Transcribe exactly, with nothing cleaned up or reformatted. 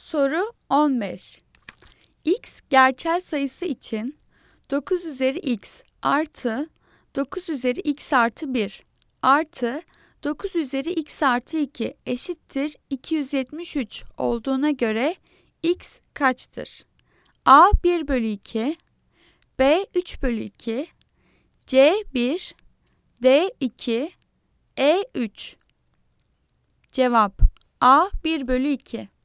Soru on beş. X gerçel sayısı için dokuz üzeri x artı dokuz üzeri x artı bir artı dokuz üzeri x artı iki eşittir iki yüz yetmiş üç olduğuna göre x kaçtır? A bir bölü iki, B üç bölü iki, C bir, D iki, E üç. Cevap A bir bölü iki.